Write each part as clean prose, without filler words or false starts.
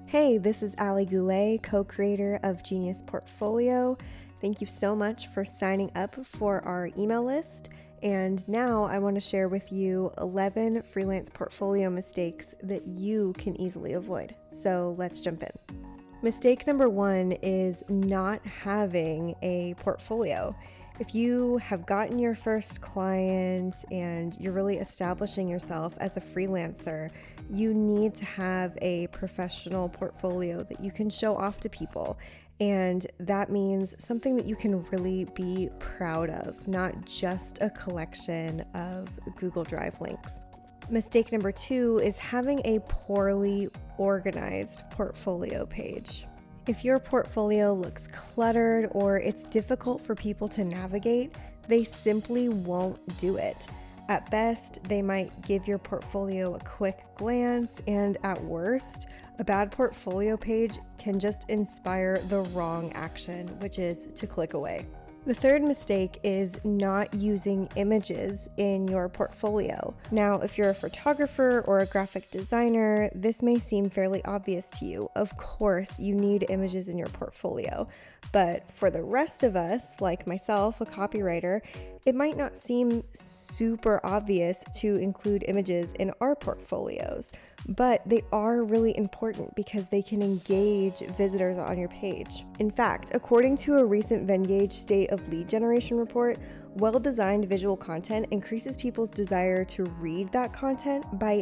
Hey, this is Ali Goulet, co-creator of Genius Portfolio. Thank you so much for signing up for our email list. And now I want to share with you 11 freelance portfolio mistakes that you can easily avoid. So let's jump in. Mistake number 1 is not having a portfolio. If you have gotten your first clients and you're really establishing yourself as a freelancer, you need to have a professional portfolio that you can show off to people. And that means something that you can really be proud of, not just a collection of Google Drive links. Mistake number 2 is having a poorly organized portfolio page. If your portfolio looks cluttered or it's difficult for people to navigate, they simply won't do it. At best, they might give your portfolio a quick glance, and at worst, a bad portfolio page can just inspire the wrong action, which is to click away. The third mistake is not using images in your portfolio. Now, if you're a photographer or a graphic designer, this may seem fairly obvious to you. Of course, you need images in your portfolio. But for the rest of us, like myself, a copywriter, it might not seem super obvious to include images in our portfolios, but they are really important because they can engage visitors on your page. In fact, according to a recent Venngage State of Lead Generation report, well-designed visual content increases people's desire to read that content by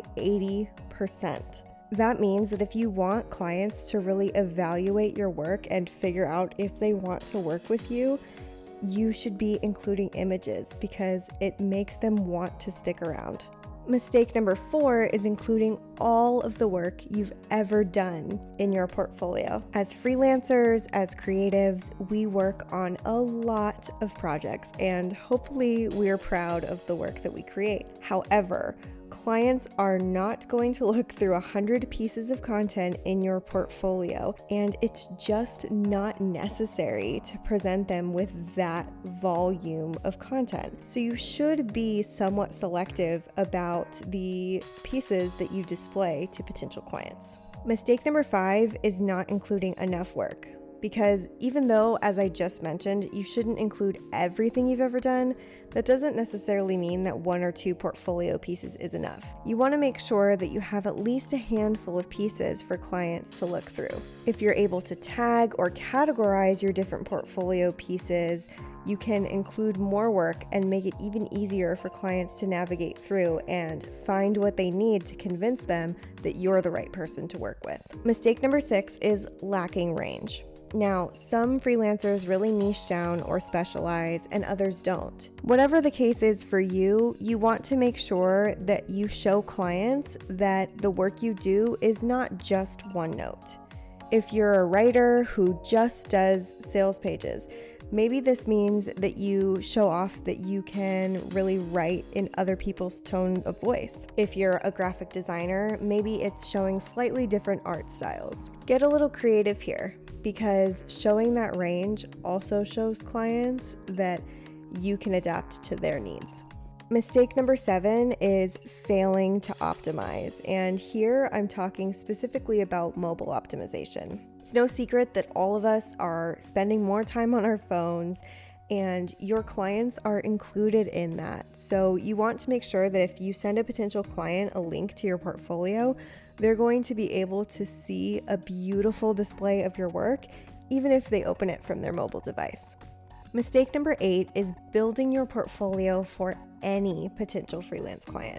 80%. That means that if you want clients to really evaluate your work and figure out if they want to work with you, you should be including images because it makes them want to stick around. Mistake number 4 is including all of the work you've ever done in your portfolio. As freelancers, as creatives, we work on a lot of projects and hopefully we're proud of the work that we create. However, clients are not going to look through 100 pieces of content in your portfolio, and it's just not necessary to present them with that volume of content. So you should be somewhat selective about the pieces that you display to potential clients. Mistake number 5 is not including enough work. Because even though, as I just mentioned, you shouldn't include everything you've ever done, that doesn't necessarily mean that 1 or 2 portfolio pieces is enough. You want to make sure that you have at least a handful of pieces for clients to look through. If you're able to tag or categorize your different portfolio pieces, you can include more work and make it even easier for clients to navigate through and find what they need to convince them that you're the right person to work with. Mistake number 6 is lacking range. Now, some freelancers really niche down or specialize and others don't. Whatever the case is for you, you want to make sure that you show clients that the work you do is not just one note. If you're a writer who just does sales pages, maybe this means that you show off that you can really write in other people's tone of voice. If you're a graphic designer, maybe it's showing slightly different art styles. Get a little creative here, because showing that range also shows clients that you can adapt to their needs. Mistake number 7 is failing to optimize. And here I'm talking specifically about mobile optimization. It's no secret that all of us are spending more time on our phones, and your clients are included in that. So you want to make sure that if you send a potential client a link to your portfolio, they're going to be able to see a beautiful display of your work, even if they open it from their mobile device. Mistake number 8 is building your portfolio for any potential freelance client.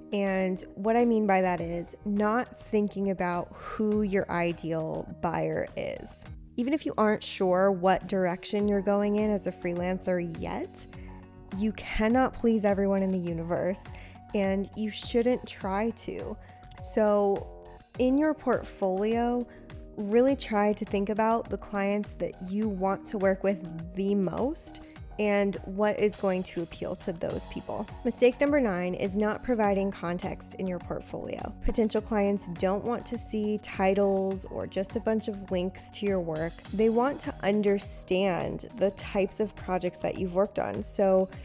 And what I mean by that is not thinking about who your ideal buyer is. Even if you aren't sure what direction you're going in as a freelancer yet, you cannot please everyone in the universe, and you shouldn't try to. So in your portfolio, really try to think about the clients that you want to work with the most and what is going to appeal to those people. Mistake number 9 is not providing context in your portfolio. Potential clients don't want to see titles or just a bunch of links to your work. They want to understand the types of projects that you've worked on. So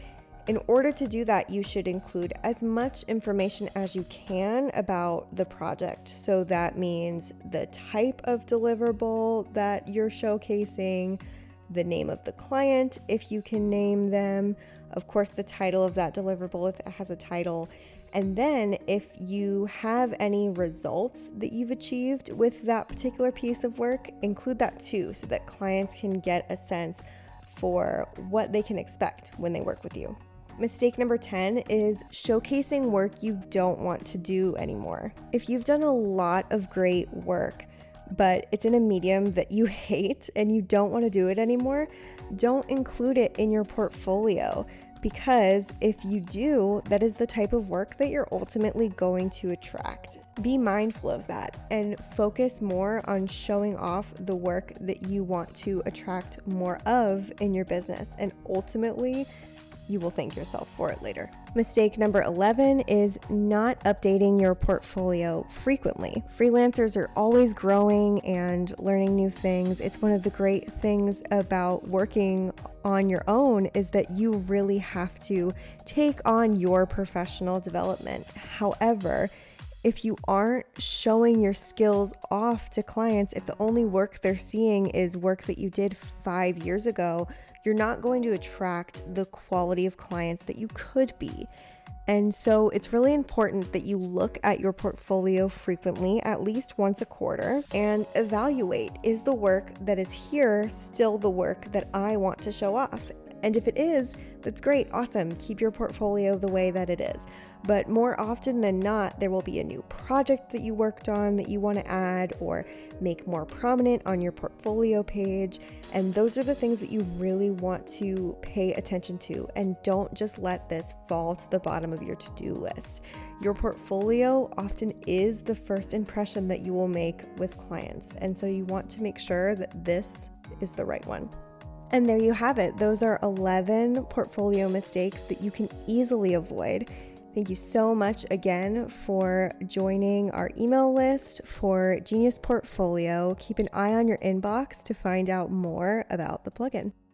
In order to do that, you should include as much information as you can about the project. So that means the type of deliverable that you're showcasing, the name of the client, if you can name them, of course, the title of that deliverable if it has a title. And then if you have any results that you've achieved with that particular piece of work, include that too, so that clients can get a sense for what they can expect when they work with you. Mistake number 10 is showcasing work you don't want to do anymore. If you've done a lot of great work, but it's in a medium that you hate and you don't want to do it anymore, don't include it in your portfolio, because if you do, that is the type of work that you're ultimately going to attract. Be mindful of that and focus more on showing off the work that you want to attract more of in your business, and ultimately you will thank yourself for it later. Mistake number 11 is not updating your portfolio frequently. Freelancers are always growing and learning new things. It's one of the great things about working on your own is that you really have to take on your professional development. However, if you aren't showing your skills off to clients, if the only work they're seeing is work that you did 5 years ago, you're not going to attract the quality of clients that you could be. And so it's really important that you look at your portfolio frequently, at least once a quarter, and evaluate, is the work that is here still the work that I want to show off? And if it is, that's great, awesome, keep your portfolio the way that it is. But more often than not, there will be a new project that you worked on that you want to add or make more prominent on your portfolio page. And those are the things that you really want to pay attention to. And don't just let this fall to the bottom of your to-do list. Your portfolio often is the first impression that you will make with clients. And so you want to make sure that this is the right one. And there you have it. Those are 11 portfolio mistakes that you can easily avoid. Thank you so much again for joining our email list for Genius Portfolio. Keep an eye on your inbox to find out more about the plugin.